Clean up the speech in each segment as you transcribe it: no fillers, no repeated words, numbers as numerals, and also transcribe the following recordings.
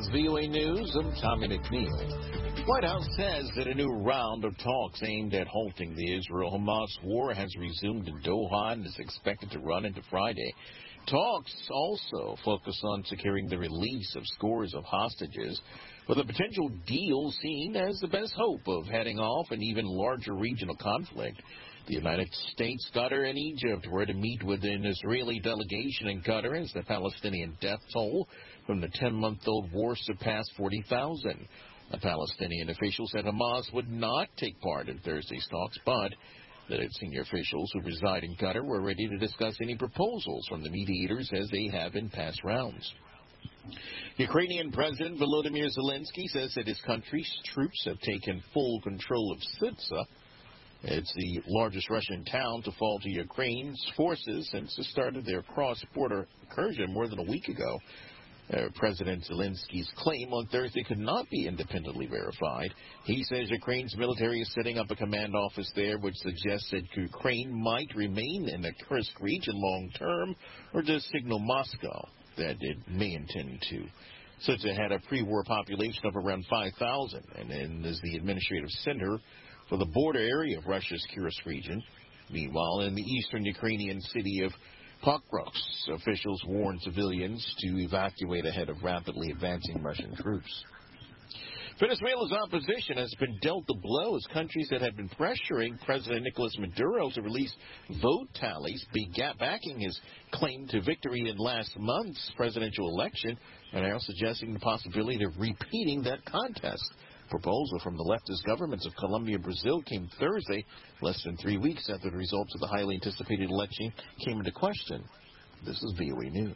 VOA News. I'm Tommy McNeil. White House says that a new round of talks aimed at halting the Israel-Hamas war has resumed in Doha and is expected to run into Friday. Talks also focus on securing the release of scores of hostages, with a potential deal seen as the best hope of heading off an even larger regional conflict. The United States, Qatar, and Egypt were to meet with an Israeli delegation in Qatar as the Palestinian death toll from the 10-month-old war surpassed 40,000. A Palestinian official said Hamas would not take part in Thursday's talks, but that its senior officials who reside in Qatar were ready to discuss any proposals from the mediators as they have in past rounds. Ukrainian President Volodymyr Zelensky says that his country's troops have taken full control of Sudza. It's the largest Russian town to fall to Ukraine's forces since the start of their cross-border incursion more than a week ago. President Zelensky's claim on Thursday could not be independently verified. He says Ukraine's military is setting up a command office there, which suggests that Ukraine might remain in the Kursk region long-term, or just signal Moscow that it may intend to. Sudza had a pre-war population of around 5,000 and is the administrative center for the border area of Russia's Kursk region. Meanwhile, in the eastern Ukrainian city of Pokrovsk, officials warned civilians to evacuate ahead of rapidly advancing Russian troops. Venezuela's opposition has been dealt the blow as countries that had been pressuring President Nicolas Maduro to release vote tallies began backing his claim to victory in last month's presidential election and are now suggesting the possibility of repeating that contest. Proposal from the leftist governments of Colombia and Brazil came Thursday, less than 3 weeks after the results of the highly anticipated election came into question. This is VOA News.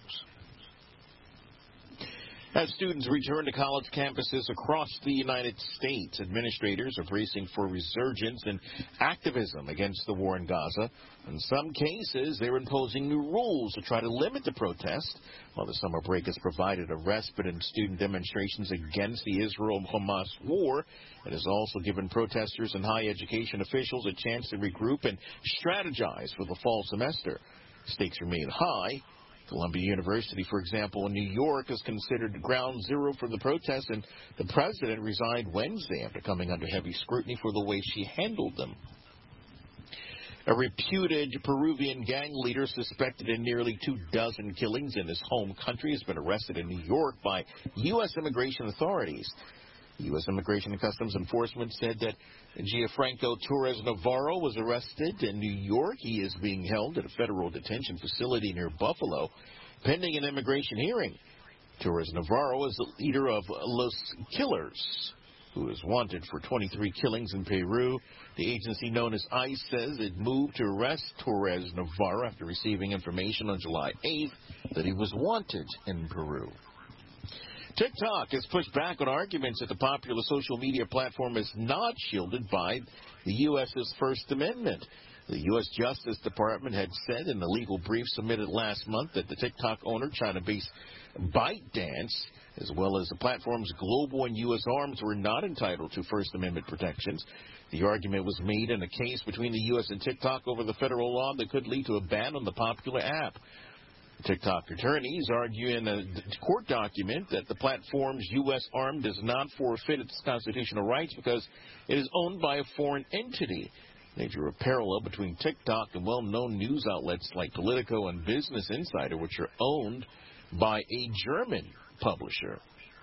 As students return to college campuses across the United States, administrators are bracing for resurgence in activism against the war in Gaza. In some cases, they're imposing new rules to try to limit the protest. While the summer break has provided a respite in student demonstrations against the Israel-Hamas war, it has also given protesters and higher education officials a chance to regroup and strategize for the fall semester. Stakes remain high. Columbia University, for example, in New York, is considered ground zero for the protests, and the president resigned Wednesday after coming under heavy scrutiny for the way she handled them. A reputed Peruvian gang leader suspected in nearly 24 killings in his home country has been arrested in New York by U.S. immigration authorities. U.S. Immigration and Customs Enforcement said that Gianfranco Torres Navarro was arrested in New York. He is being held at a federal detention facility near Buffalo, pending an immigration hearing. Torres Navarro is the leader of Los Killers, who is wanted for 23 killings in Peru. The agency known as ICE says it moved to arrest Torres Navarro after receiving information on July 8th that he was wanted in Peru. TikTok has pushed back on arguments that the popular social media platform is not shielded by the U.S.'s First Amendment. The U.S. Justice Department had said in a legal brief submitted last month that the TikTok owner, China-based ByteDance, as well as the platform's global and U.S. arms, were not entitled to First Amendment protections. The argument was made in a case between the U.S. and TikTok over the federal law that could lead to a ban on the popular app. TikTok attorneys argue in a court document that the platform's U.S. arm does not forfeit its constitutional rights because it is owned by a foreign entity. They drew a parallel between TikTok and well-known news outlets like Politico and Business Insider, which are owned by a German publisher.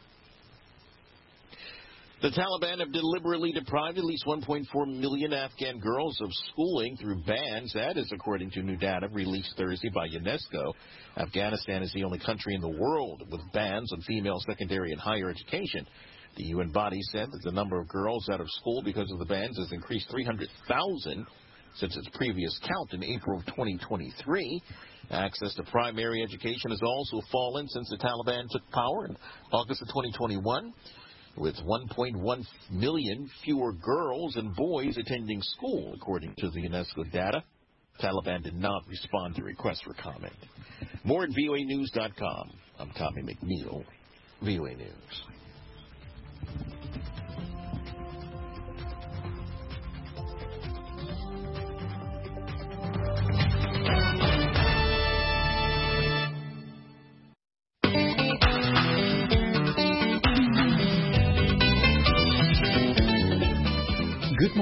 The Taliban have deliberately deprived at least 1.4 million Afghan girls of schooling through bans. That is according to new data released Thursday by UNESCO. Afghanistan is the only country in the world with bans on female secondary and higher education. The UN body said that the number of girls out of school because of the bans has increased 300,000 since its previous count in April of 2023. Access to primary education has also fallen since the Taliban took power in August of 2021. With 1.1 million fewer girls and boys attending school, according to the UNESCO data. Taliban did not respond to requests for comment. More at voanews.com. I'm Tommy McNeil, VOA News.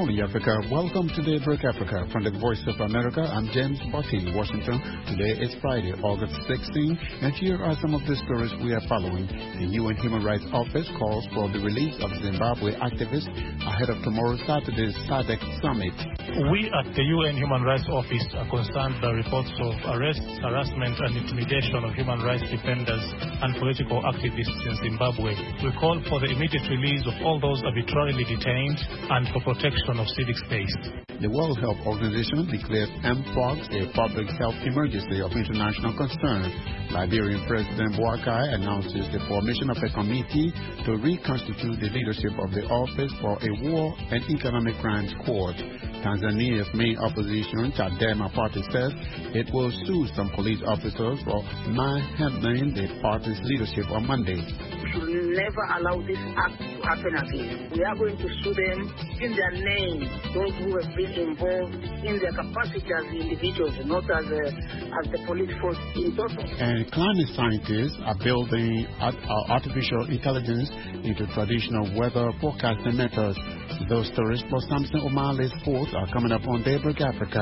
morning, Africa. Welcome to Daybreak Africa from the Voice of America. I'm James Bucky, Washington. Today is Friday, August 16, and here are some of the stories we are following. The UN Human Rights Office calls for the release of Zimbabwe activists ahead of tomorrow's Saturday's SADC summit. We at the UN Human Rights Office are concerned by reports of arrests, harassment, and intimidation of human rights defenders and political activists in Zimbabwe. We call for the immediate release of all those arbitrarily detained and for protection of civic space. The World Health Organization declares Mpox a public health emergency of international concern. Liberian President Boakai announces the formation of a committee to reconstitute the leadership of the Office for a War and Economic Crimes Court. Tanzania's main opposition, Chadema party, says it will sue some police officers for manhandling the party's leadership on Monday. We should never allow this act to happen again. We are going to sue them in their name, those who have been involved in their capacity as individuals, not as the police force in total. And climate scientists are building artificial intelligence into traditional weather forecasting methods. Those stories for Samson O'Malley's Sports are coming up on Daybreak Africa.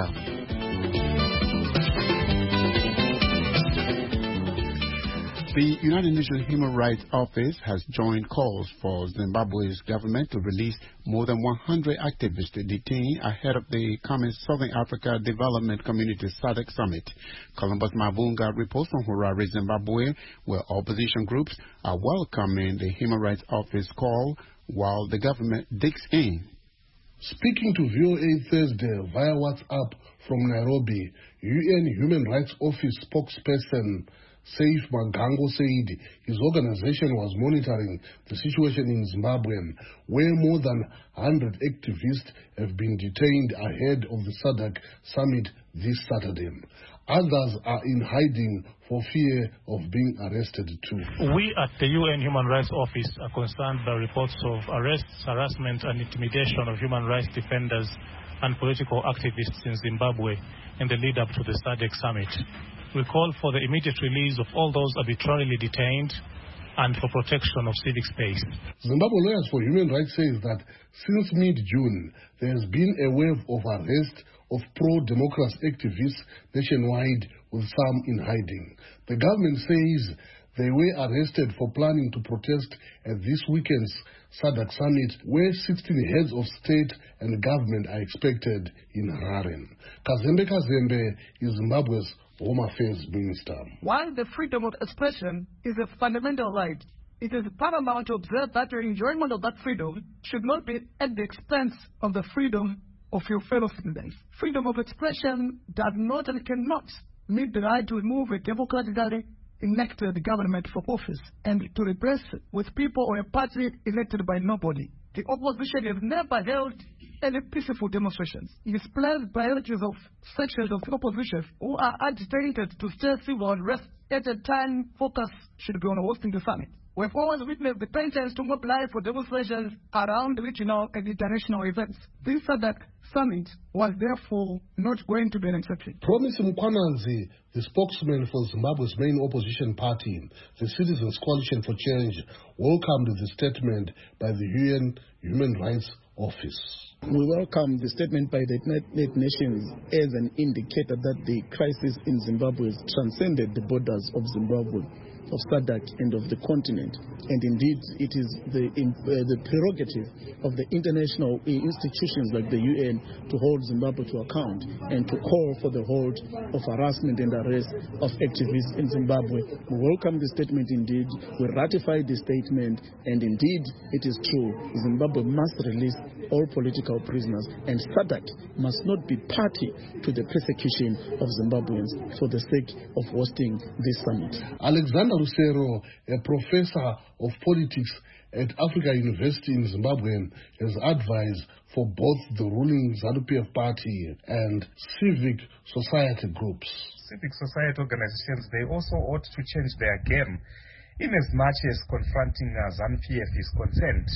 The United Nations Human Rights Office has joined calls for Zimbabwe's government to release more than 100 activists detained ahead of the coming Southern Africa Development Community SADC Summit. Columbus Mavunga reports from Harare, Zimbabwe, where opposition groups are welcoming the Human Rights Office call while the government digs in. Speaking to VOA Thursday via WhatsApp from Nairobi, UN Human Rights Office spokesperson Saif Magango said his organization was monitoring the situation in Zimbabwe, where more than 100 activists have been detained ahead of the SADC summit this Saturday. Others are in hiding for fear of being arrested too. We at the UN Human Rights Office are concerned by reports of arrests, harassment, and intimidation of human rights defenders and political activists in Zimbabwe in the lead up to the SADC summit. We call for the immediate release of all those arbitrarily detained and for protection of civic space. Zimbabwe Lawyers for Human Rights says that since mid-June, there has been a wave of arrest of pro-democracy activists nationwide, with some in hiding. The government says they were arrested for planning to protest at this weekend's SADC summit, where 16 heads of state and government are expected in Harare. Kazembe Kazembe is Zimbabwe's Home Affairs Minister. While the freedom of expression is a fundamental right, it is paramount to observe that your enjoyment of that freedom should not be at the expense of the freedom of your fellow citizens. Freedom of expression does not and cannot mean the right to remove a democratically elected government from office and to replace with people or a party elected by nobody. The opposition has never held any peaceful demonstrations. It displays priorities of sections of the opposition who are agitated to stay civil unrest at a time focus should be on hosting the summit. We have always witnessed the penchant to mobilize for demonstrations around regional and international events. This SADC summit was therefore not going to be an exception. Promise Mkwananzi, the spokesman for Zimbabwe's main opposition party, the Citizens Coalition for Change, welcomed the statement by the UN Human Rights Office. We welcome the statement by the United Nations as an indicator that the crisis in Zimbabwe has transcended the borders of Zimbabwe, of SADC and of the continent. And indeed, it is the prerogative of the international institutions like the UN to hold Zimbabwe to account and to call for the hold of harassment and arrest of activists in Zimbabwe. We welcome the statement indeed. We ratify the statement, and indeed, it is true. Zimbabwe must release all political prisoners, and SADC must not be party to the persecution of Zimbabweans for the sake of hosting this summit. Alexander Rusero, a professor of politics at Africa University in Zimbabwe, has advised for both the ruling ZANU-PF party and civic society groups. Civic society organizations, they also ought to change their game in as much as confronting ZANU-PF is concerned.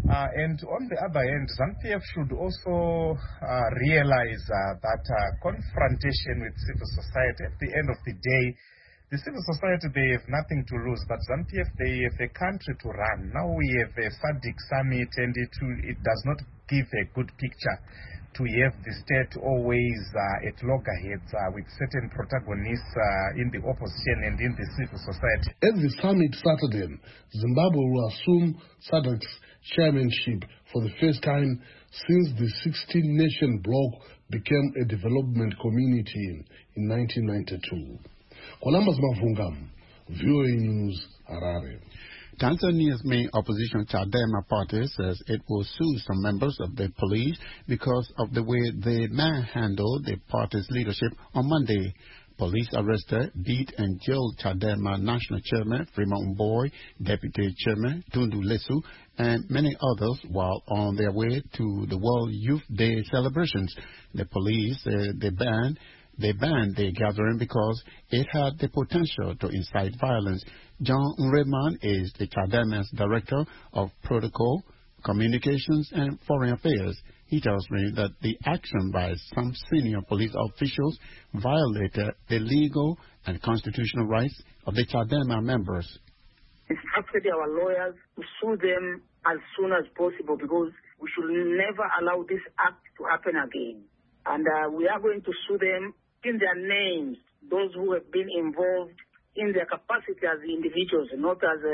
And on the other hand, ZANU-PF should also realize that confrontation with civil society, at the end of the day, the civil society, they have nothing to lose, but ZANU-PF, they have a country to run. Now we have a SADC summit, and it does not give a good picture to have the state always at loggerheads with certain protagonists in the opposition and in the civil society. At the summit Saturday, Zimbabwe will assume SADC's chairmanship for the first time since the 16-nation bloc became a development community in 1992. Columbus Mavungam, VOA News, Harare. Tanzania's main opposition Chadema party says it will sue some members of the police because of the way they manhandled the party's leadership on Monday. Police arrested, beat and jailed Chadema National Chairman Freeman Mbowe, Deputy Chairman Tundu Lissu, and many others while on their way to the World Youth Day celebrations. The police they banned the gathering because it had the potential to incite violence. John Nreman is the Chadema's Director of Protocol, Communications and Foreign Affairs. He tells me that the action by some senior police officials violated the legal and constitutional rights of the Chadema members. Instructed our lawyers to sue them as soon as possible because we should never allow this act to happen again. And we are going to sue them in their names, those who have been involved in their capacity as individuals, not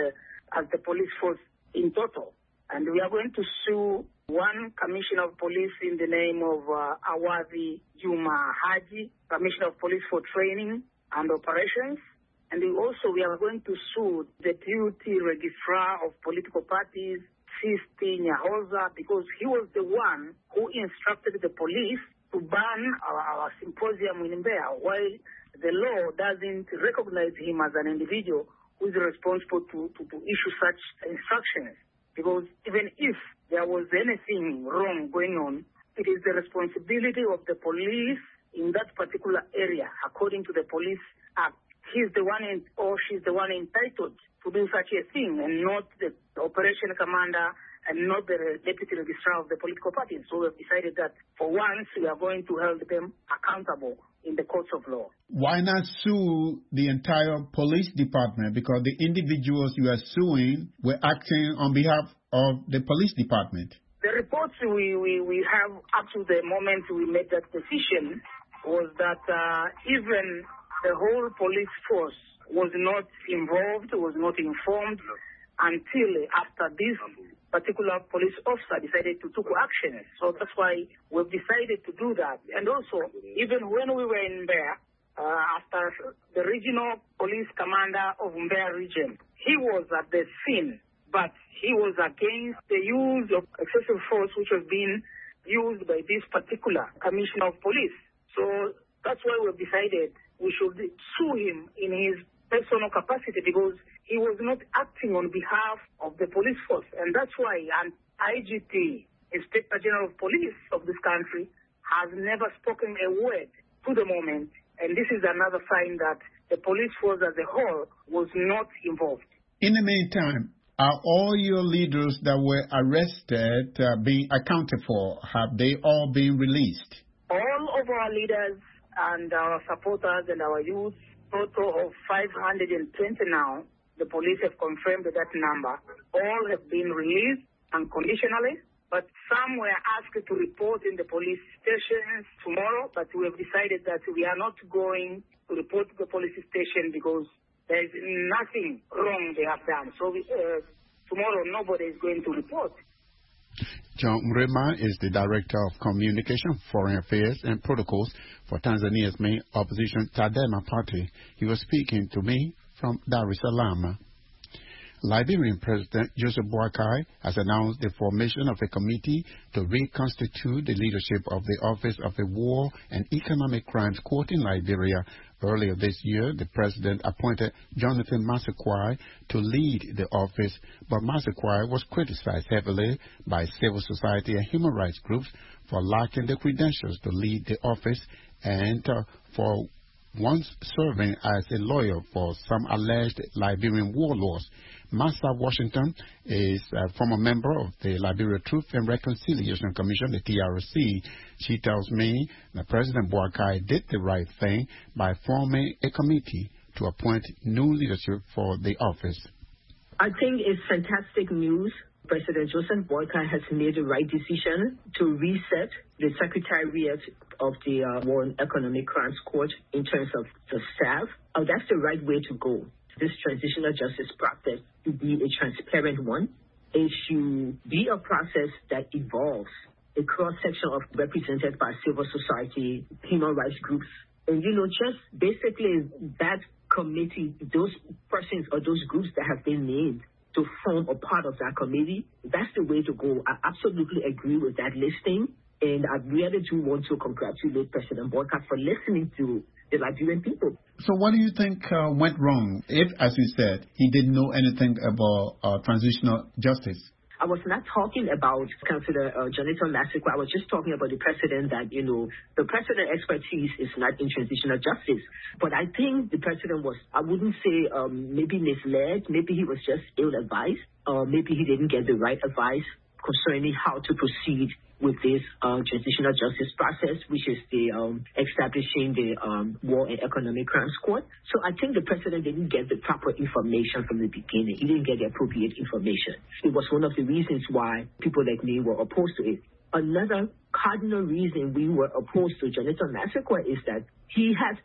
as the police force in total. And we are going to sue one commissioner of police in the name of Awadhi Juma Haji, commissioner of police for training and operations. And we are going to sue the deputy registrar of political parties, Sisti Nyahoza, because he was the one who instructed the police to ban our symposium in Mbeya, while the law doesn't recognize him as an individual who is responsible to issue such instructions. Because even if there was anything wrong going on, it is the responsibility of the police in that particular area, according to the Police Act. He's the one or she's the one entitled to do such a thing, and not the operation commander and not the deputy registrar of the political party. So we've decided that for once we are going to hold them accountable in the courts of law. Why not sue the entire police department? Because the individuals you are suing were acting on behalf of the police department. The reports we have up to the moment we made that decision was that even the whole police force was not involved, was not informed until after this particular police officer decided to take action. So that's why we've decided to do that. And also, even when we were in Mbeya, after the regional police commander of Mbeya region, he was at the scene, but he was against the use of excessive force which was being used by this particular commissioner of police. So that's why we've decided we should sue him in his personal capacity because he was not acting on behalf of the police force. And that's why an IGP, Inspector General of Police of this country, has never spoken a word to the moment. And this is another sign that the police force as a whole was not involved. In the meantime, are all your leaders that were arrested being accounted for? Have they all been released? All of our leaders and our supporters and our youth, total of 520 now, the police have confirmed that number. All have been released unconditionally, but some were asked to report in the police stations tomorrow, but we have decided that we are not going to report to the police station because there is nothing wrong they have done. So tomorrow nobody is going to report. John Nreman is the Director of Communication, Foreign Affairs and Protocols for Tanzania's main opposition Chadema party. He was speaking to me from Dar es Salaam. Liberian President Joseph Boakai has announced the formation of a committee to reconstitute the leadership of the Office of the War and Economic Crimes Court in Liberia. Earlier this year, the president appointed Jonathan Massaquoi to lead the office, but Massaquoi was criticized heavily by civil society and human rights groups for lacking the credentials to lead the office and for once serving as a lawyer for some alleged Liberian warlords. Massa Washington is a former member of the Liberia Truth and Reconciliation Commission, the TRC. She tells me that President Boakai did the right thing by forming a committee to appoint new leadership for the office. I think it's fantastic news President Joseph Boakai has made the right decision to reset the Secretariat of the War and Economic Crimes Court in terms of the staff. That's the right way to go. This transitional justice process should be a transparent one. It should be a process that involves a cross-section of represented by civil society, human rights groups, and, just basically that committee, those persons or those groups that have been named to form a part of that committee, that's the way to go. I absolutely agree with that listing, and I really do want to congratulate President Boakai for listening to the Liberian people. So what do you think went wrong if, as you said, he didn't know anything about transitional justice? I was not talking about Councillor Jonathan Massaquoi. I was just talking about the president that, the president expertise is not in transitional justice. But I think the president was, I wouldn't say maybe misled. Maybe he was just ill-advised. Maybe he didn't get the right advice concerning how to proceed with this transitional justice process, which is the establishing the War and Economic Crimes Court. So I think the president didn't get the proper information from the beginning. He didn't get the appropriate information. It was one of the reasons why people like me were opposed to it. Another cardinal reason we were opposed to Jonathan Massaquoi is that he has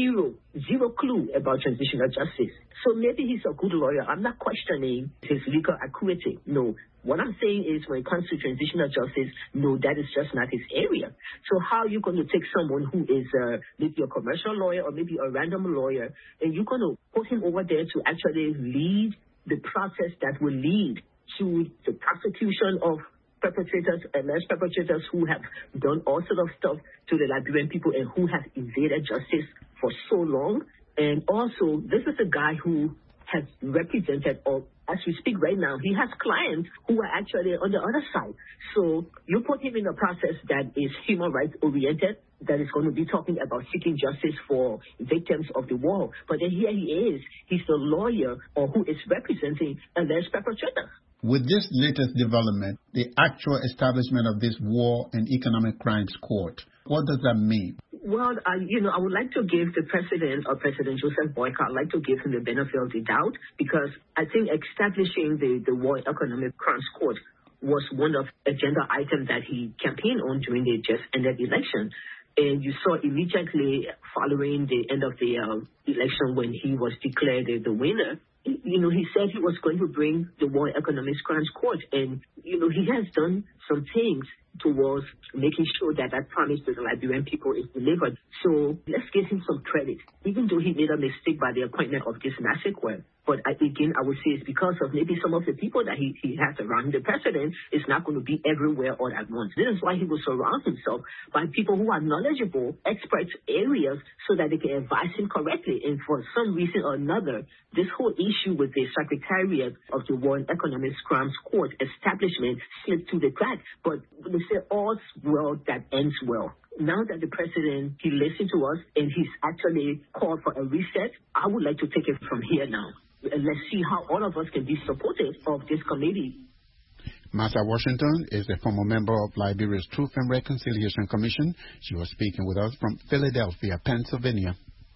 zero clue about transitional justice. So maybe he's a good lawyer. I'm not questioning his legal acuity. No. What I'm saying is when it comes to transitional justice, no, that is just not his area. So how are you going to take someone who is maybe a commercial lawyer or maybe a random lawyer, and you're going to put him over there to actually lead the process that will lead to the prosecution of perpetrators, alleged perpetrators who have done all sort of stuff to the Liberian people and who have evaded justice for so long? And also, this is a guy who has represented, or as we speak right now, he has clients who are actually on the other side. So you put him in a process that is human rights oriented, that is going to be talking about seeking justice for victims of the war. But then here he is. He's the lawyer or who is representing alleged perpetrators. With this latest development, the actual establishment of this War and Economic Crimes Court, what does that mean? Well, I would like to give the president, or President Joseph Boakai, I'd like to give him the benefit of the doubt, because I think establishing the War and Economic Crimes Court was one of agenda items that he campaigned on during the just ended election. And you saw immediately following the end of the election when he was declared the winner, he said he was going to bring the War and Economic Crimes Court. And, he has done some things towards making sure that promise to the Liberian people is delivered. So let's give him some credit, even though he made a mistake by the appointment of this Massaquoi. But again, I would say it's because of maybe some of the people that he has around. The president is not going to be everywhere all at once. This is why he will surround himself by people who are knowledgeable, experts areas, so that they can advise him correctly. And for some reason or another, this whole issue with the Secretariat of the War and Economic Crimes Court establishment slipped through the cracks. But they say all's well that ends well. Now that the president, he listened to us and he's actually called for a reset, I would like to take it from here now. And let's see how all of us can be supportive of this committee. Martha Washington is a former member of Liberia's Truth and Reconciliation Commission. She was speaking with us from Philadelphia, Pennsylvania.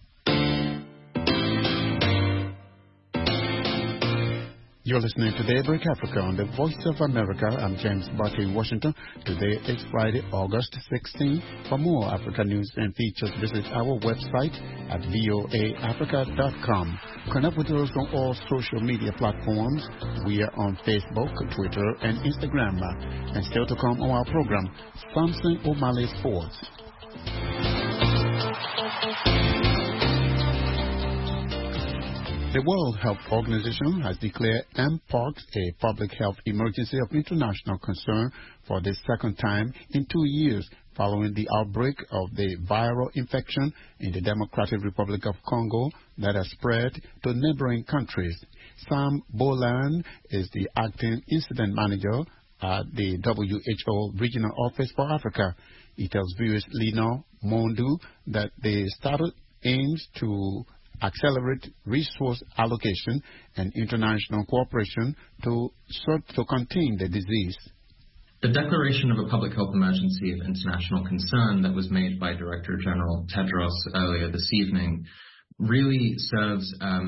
You're listening to Daybreak Africa on the Voice of America. I'm James Barker in Washington. Today is Friday, August 16. For more Africa news and features, visit our website at voaafrica.com. Connect with us on all social media platforms. We are on Facebook, Twitter, and Instagram. And still to come on our program, Samson O'Malley Sports. The World Health Organization has declared Mpox a public health emergency of international concern for the second time in 2 years following the outbreak of the viral infection in the Democratic Republic of Congo that has spread to neighboring countries. Sam Boland is the acting incident manager at the WHO Regional Office for Africa. He tells viewers Lina Mondu that the started aims to accelerate resource allocation and international cooperation to contain the disease. The declaration of a public health emergency of international concern that was made by Director General Tedros earlier this evening really serves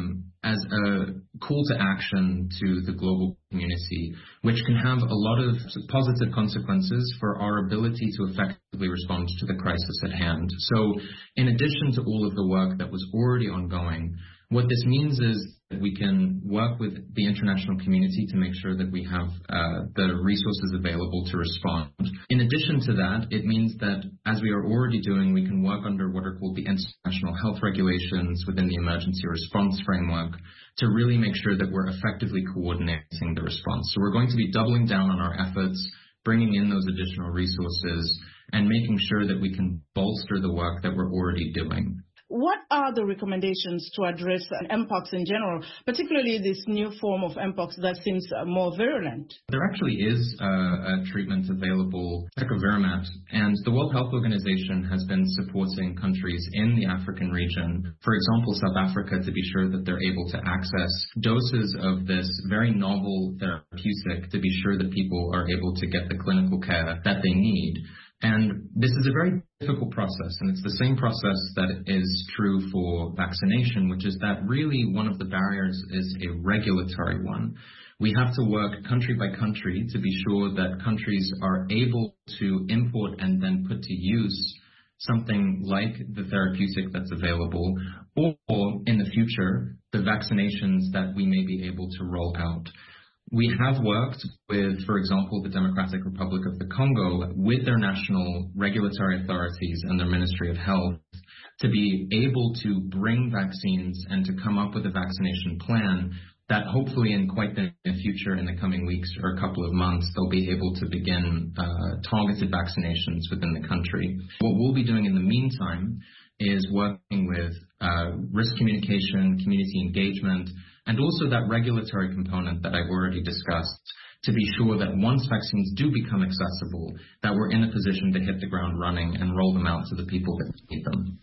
as a call to action to the global community, which can have a lot of positive consequences for our ability to effectively respond to the crisis at hand. So in addition to all of the work that was already ongoing, what this means is that we can work with the international community to make sure that we have the resources available to respond. In addition to that, it means that, as we are already doing, we can work under what are called the international health regulations within the emergency response framework to really make sure that we're effectively coordinating the response. So we're going to be doubling down on our efforts, bringing in those additional resources, and making sure that we can bolster the work that we're already doing. What are the recommendations to address Mpox in general, particularly this new form of Mpox that seems more virulent? There actually is a treatment available, tecovirimat, and the World Health Organization has been supporting countries in the African region, for example, South Africa, to be sure that they're able to access doses of this very novel therapeutic to be sure that people are able to get the clinical care that they need. And this is a very difficult process, and it's the same process that is true for vaccination, which is that really one of the barriers is a regulatory one. We have to work country by country to be sure that countries are able to import and then put to use something like the therapeutic that's available, or in the future, the vaccinations that we may be able to roll out. We have worked with, for example, the Democratic Republic of the Congo with their national regulatory authorities and their Ministry of Health to be able to bring vaccines and to come up with a vaccination plan that hopefully in quite the near future, in the coming weeks or a couple of months, they'll be able to begin targeted vaccinations within the country. What we'll be doing in the meantime is working with risk communication, community engagement, and also that regulatory component that I've already discussed, to be sure that once vaccines do become accessible, that we're in a position to hit the ground running and roll them out to the people that need them.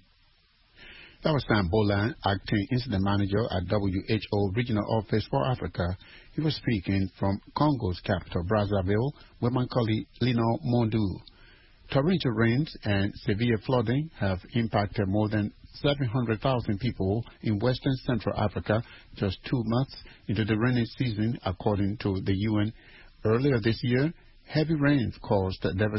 That was Sam Boland, Acting Incident Manager at WHO Regional Office for Africa. He was speaking from Congo's capital, Brazzaville, with my colleague Lino Mondu. Torrential rains and severe flooding have impacted more than 700,000 people in Western Central Africa just 2 months into the rainy season, according to the UN. Earlier this year, heavy rains caused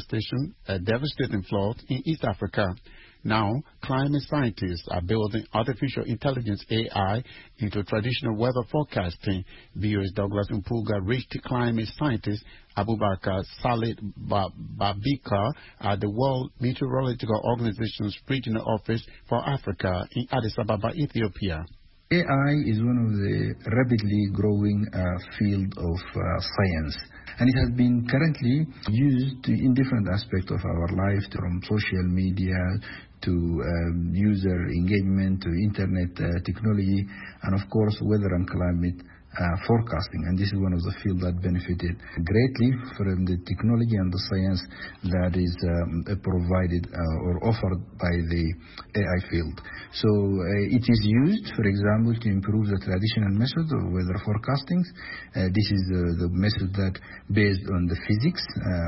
devastating floods in East Africa. Now, climate scientists are building artificial intelligence AI into traditional weather forecasting. VOA's Douglas Mpuga reached climate scientist Abubakar Salid Babika at the World Meteorological Organization's Regional Office for Africa in Addis Ababa, Ethiopia. AI is one of the rapidly growing field of science, and it has been currently used in different aspects of our life, from social media to user engagement to internet technology, and of course weather and climate forecasting. And this is one of the fields that benefited greatly from the technology and the science that is provided or offered by the AI field. So it is used, for example, to improve the traditional method of weather forecasting. This is the method that based on the physics,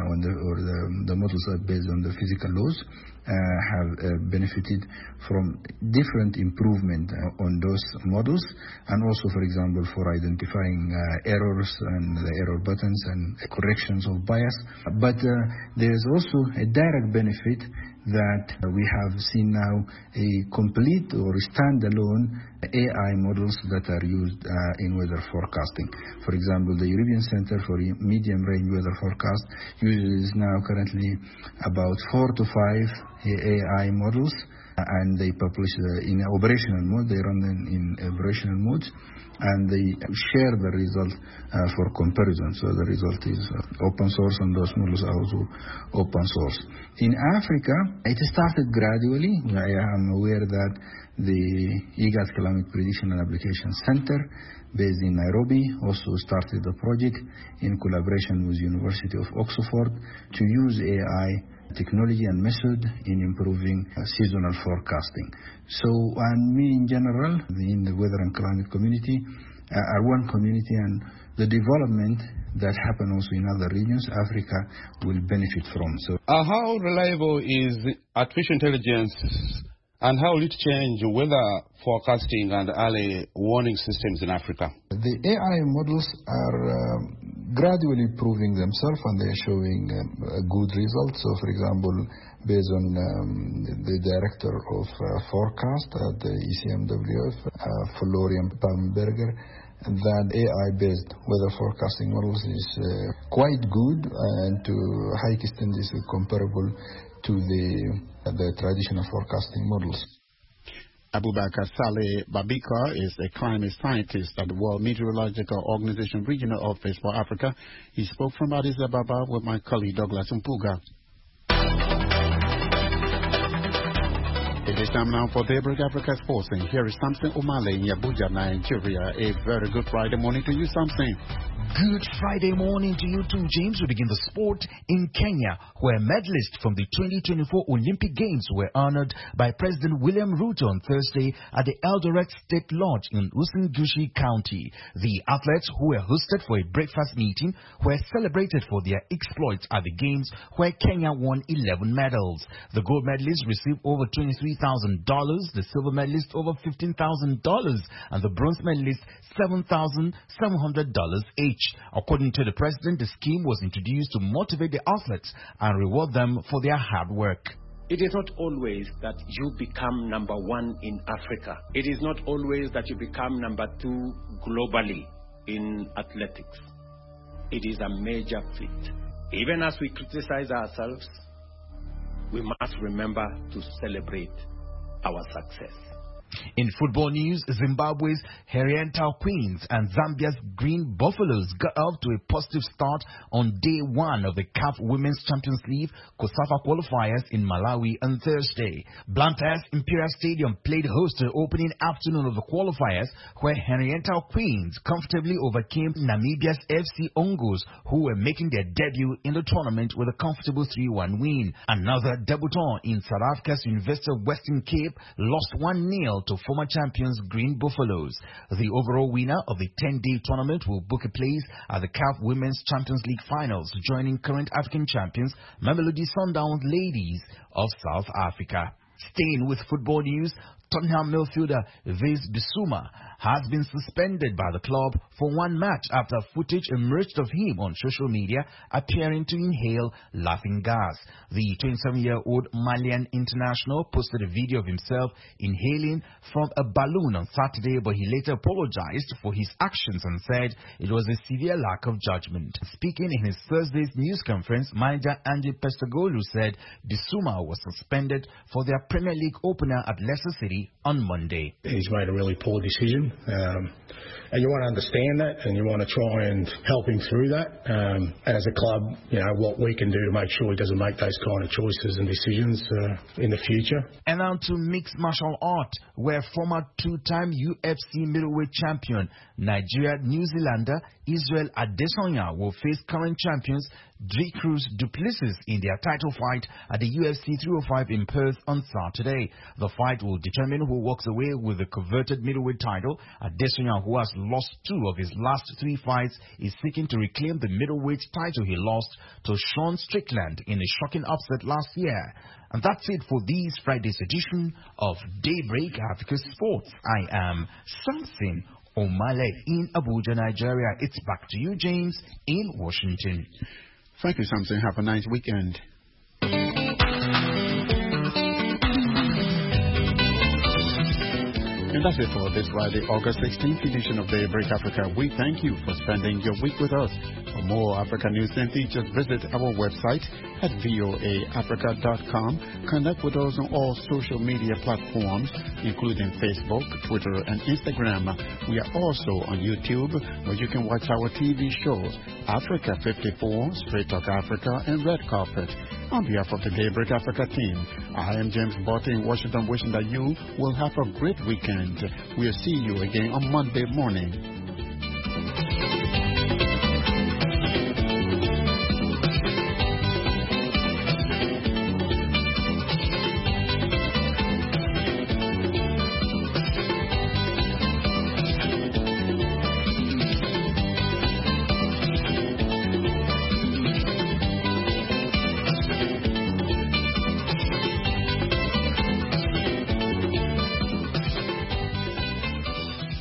the models are based on the physical laws, have benefited from different improvement on those models, and also, for example, for identifying errors and the error buttons and corrections of bias. But there is also a direct benefit that we have seen now, a complete or standalone AI models that are used in weather forecasting. For example, the European Center for Medium Range Weather Forecast uses now currently about 4 to 5 AI models, and they publish in operational mode. They run them in operational mode, and they share the result for comparison. So the result is open source, and those models are also open source. In Africa, it started gradually. I am aware that the IGAD Climate Prediction and Application Center, based in Nairobi, also started a project in collaboration with University of Oxford to use AI technology and method in improving seasonal forecasting. So, and we in general, in the weather and climate community, are one community, and the development that happen also in other regions, Africa will benefit from. So, how reliable is artificial intelligence And how will it change weather forecasting and early warning systems in Africa? The AI models are gradually proving themselves, and they're showing good results. So, for example, based on the director of forecast at the ECMWF, Florian Palmberger, that AI-based weather forecasting models is quite good and to a high extent is comparable to the traditional forecasting models. Abubakar Saleh Babika is a climate scientist at the World Meteorological Organization Regional Office for Africa. He spoke from Addis Ababa with my colleague Douglas Mpuga. It is time now for Daybreak Africa Sports, and here is Samson Omale in Abuja, Nigeria. A very good Friday morning to you, Samson. Good Friday morning to you too, James. We begin the sport in Kenya, where medalists from the 2024 Olympic Games were honored by President William Ruto on Thursday at the Eldoret State Lodge in Uasin Gishu County. The athletes, who were hosted for a breakfast meeting, were celebrated for their exploits at the Games, where Kenya won 11 medals. The gold medalists received over $23,000, the silver medalist over $15,000, and the bronze medalist $7,700 each. According to the president, the scheme was introduced to motivate the athletes and reward them for their hard work. It is not always that you become number one in Africa. It is not always that you become number two globally in athletics. It is a major feat. Even as we criticize ourselves, we must remember to celebrate our success. In football news, Zimbabwe's Heriental Queens and Zambia's Green Buffaloes got off to a positive start on day one of the CAF Women's Champions League COSAFA qualifiers in Malawi on Thursday. Blantyre's Imperial Stadium played host to the opening afternoon of the qualifiers, where Heriental Queens comfortably overcame Namibia's FC Ongos, who were making their debut in the tournament with a comfortable 3-1 win. Another debutant in South Africa's University of Western Cape lost 1-0 to former champions Green Buffaloes. The overall winner of the 10-day tournament will book a place at the CAF Women's Champions League finals, joining current African champions Mamelodi Sundowns Ladies of South Africa. Staying with football news, Tottenham midfielder Yves Bissouma has been suspended by the club for one match after footage emerged of him on social media appearing to inhale laughing gas. The 27-year-old Malian international posted a video of himself inhaling from a balloon on Saturday, but he later apologized for his actions and said it was a severe lack of judgment. Speaking in his Thursday's news conference, manager Andy Pestagolu said Bissouma was suspended for their Premier League opener at Leicester City on Monday. He's made a really poor decision. And you want to understand that, and you want to try and help him through that. As a club, what we can do to make sure he doesn't make those kind of choices and decisions in the future. And on to mixed martial art, where former two-time UFC middleweight champion, Nigeria-New Zealander Israel Adesanya will face current champions Dricus du Plessis in their title fight at the UFC 305 in Perth on Saturday. The fight will determine who walks away with the coveted middleweight title. Adesanya, who has lost 2 of his last 3 fights, is seeking to reclaim the middleweight title he lost to Sean Strickland in a shocking upset last year. And that's it for this Friday's edition of Daybreak Africa Sports. I am Samson Omale in Abuja, Nigeria. It's back to you, James, in Washington. Thank you, Samson. Have a nice weekend. And that's it for this Friday, August 16th edition of Daybreak Africa. We thank you for spending your week with us. For more Africa news and features, visit our website at voaafrica.com. Connect with us on all social media platforms, including Facebook, Twitter, and Instagram. We are also on YouTube, where you can watch our TV shows, Africa 54, Straight Talk Africa, and Red Carpet. On behalf of the Daybreak Africa team, I am James Botte in Washington, wishing that you will have a great weekend. We'll see you again on Monday morning.